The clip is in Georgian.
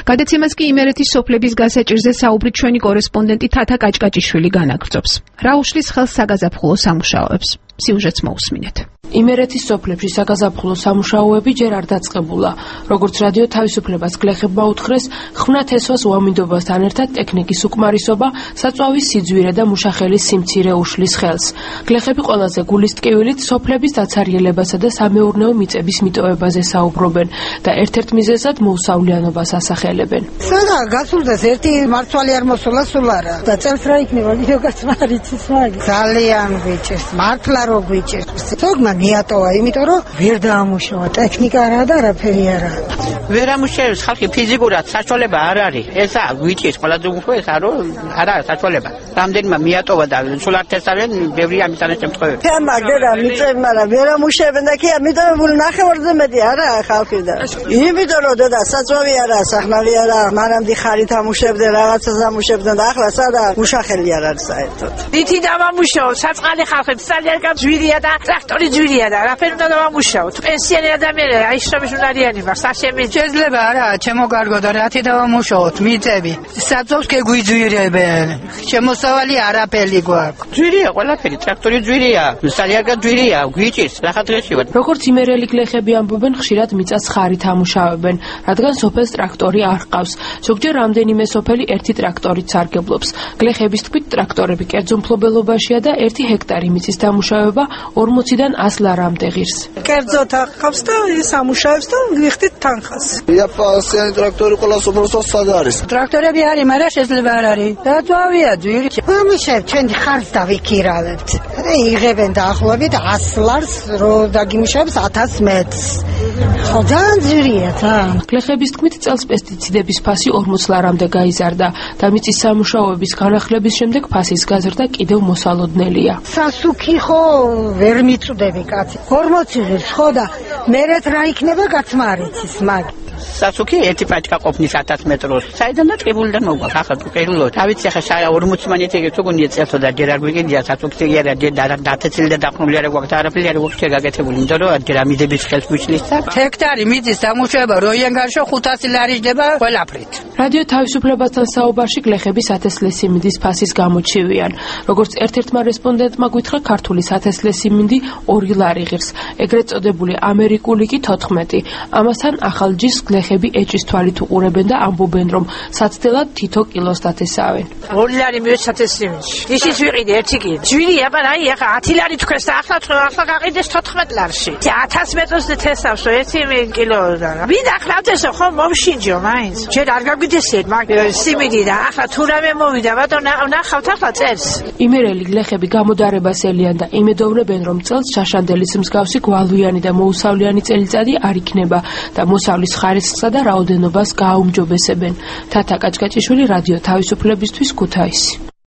გადაცემას კი იმერეთის სოფლების გასაჭირზე საუბრით ჩვენი კორესპონდენტი თათა კაჭკაჭიშვილი განაგრძობს. რა უშლის ხელს საგაზაფხულო სამუშაოებს? სიუჟეტს მოусმინეთ. იმერეთის სოფლებში საგაზაფხულო სამუშაოები ჯერ არ დაწყებულა. როგორც რადიო თავისუფლებას გლეხებმა უთხრეს, ხვნათ ესვას უამინდობასთან ერთად ტექნიკის უკმარისობა, საწვავის სიძვირე და მუშახელის სიმცირე უშლის ხელს. გლეხები ყველაზე გულისტკივილით სოფლების დაცარიელებასა და სამეურნეო მიწების მიტოვებაზე საუბრობენ და ერთ-ერთ მიზეზად მოუსავლიანობას ასახელებენ. სადა გასულდეს ერთი მართვალი არ მოსულა სულ არა და წელს რა იქნება ვიდეოგაც მარიცის მაგი. ძალიან გვიჭირს, მართლა რო გვიჭირს. თოგმა მიატოვა, იმიტომ რომ ვერ დაამუშავა, ტექნიკა არა და არაფერი არა. ვერ ამუშავებს ხალხი ფიზიკურად საშუალება არ არის. ესა გვიჭირს ყველაზე უხუესა რომ არა საშუალება. რამდენმა მიატოვა და სულ არ თესავენ, ბევრი ამისანა შემთხვევები. მაგერა მიწები, მაგრამ ვერ ამუშავებენ და კი ამიტოვებული ნახევარზე მეტი არა ხალხი და. იმიტომ რომ და საწვავი არა, სახნავი არა, მანამდე ხარით ამუშავებდნენ, რაღაცას ამუშავებდნენ და ახლა სადა მუშახელი არ არის საერთოდ. დითი დამამუშაო, საწყალი ხალხებს ძალიან გამძვირია და ტრაქტორი ძვირია და რაფერი უნდა დავამუშაოთ. პენსიონერი ადამიანი აიშრობის უნარიანი მაქვს, საშემი შეიძლება არა, ჩემო კარგო და რათი დავამუშაოთ, მიწები. საწვავს გეგვიძვირებენ. შემოსავალი არაფერი გვაქვს. ძვირია ყველაფერი, ტრაქტორი ძვირია, სალიერგა ძვირია, გვიჭირს რა დღეში ვარ. როგორც იმერელი გლეხები ამბობენ, ხშირად მიწას ხარით ამუშავებენ, რადგან სოფელს ტრაქტორი არ ჰყავს. ზოგჯერ რამდენიმე სოფელი ერთი ტრაქტორით სარგებლობს. გლეხების თქმით, ტრაქტორები კერძო მფლობელობაშია და 1 ჰექტარი მიწის დამუშავება 40-დან 100 ლარამდე ღირს. კერძოთ ახავს და ის ამუშავებს და ვიხდით თანხას. იაპონური ტრაქტორი ყველა სოფელს სად არის? ტრაქტორები არის, მაგრამ შეიძლება არ არის. დაწვავია ძვირი. ამიშევ ჩვენ ხარს დავიქირავებთ. იღებენ დაახლოებით 100 ლარს, რომ დაგიმუშავებს 1000 მეტრს. ხო, ძალიან ძვირია თან. გლეხების თქმით, წელს პესტიციდების ფასი 40 ლარამდე გაიზარდა და მიწის სამუშაოების განახლების შემდეგ ფასის გაზრდა კიდევ მოსალოდნელია. სასუქი ხო ვერ მიწუდები კაცი. 40 ღირს ხო და მერეთ რა იქნება კაც მარიცის მაგ. სასუქი ერთი პაჭკა ყოფნის 1000 მეტროს. საიდან და ტყიბულიდან მოგვაქვს ახლა ტყიბულო. დავიცი ახლა 40 მანეთი თუგუნია წელსო და ჯერ არ გვიგენია სასუქი არა დათეცილი და დახნული არა გვაქვს არაფერი არ გვაქვს გაკეთებული. იმიტომ რომ ჯერ ამიდების ხელს გვიჭლის და ჰექტარი მიწის დამუშავება როიან გარშო 500 ლარი ჯდება ყველაფრით. რადიო თავისუფლებასთან საუბარში გლეხები სათესლესი მინდის ფასის გამოჩივიან. როგორც ერთ-ერთმა რესპონდენტმა გითხრა, ქართული სათესლესი მინდი 2 ლარი ღირს, ეგრეთ წოდებული ამერიკული კი 14. ამასთან ახალ ჯიშს გლეხები ეჭის თვალით უყურებენ და ამბობენ, რომ საცდელად თითო კილოს დათესავენ. 2 ლარი მივეცათეს სიმინში. ისიც ვიყიდე ერთი კილო. ძვირია, მაგრამ აი ახლა 10 ლარი თქვენს და ახლა გაყიდეს 14 ლარში. 1000 მეტრს თესავს 1 კილო და. ვინ ახლავდესო ხო მომშინჯო მაინც. ჯერ არ გაგვიდესეთ მაგ სიმინდი და ახლა თუ რამე მოვიდა, ბატონ ნახავთ ახლა წერს. იმერელი გლეხები გამოდარებას ელიან და იმედოვნებენ, რომ წელს შაშანდელის მსგავსი გვალვიანი და მოუსავლიანი წელიწადი არ იქნება და მოსავლის ხარისხსა და რაოდენობას გააუმჯობესებენ. თათა კაჭკაჭიშვილი, რადიო თავისუფლებისთვის, ქუთაისი.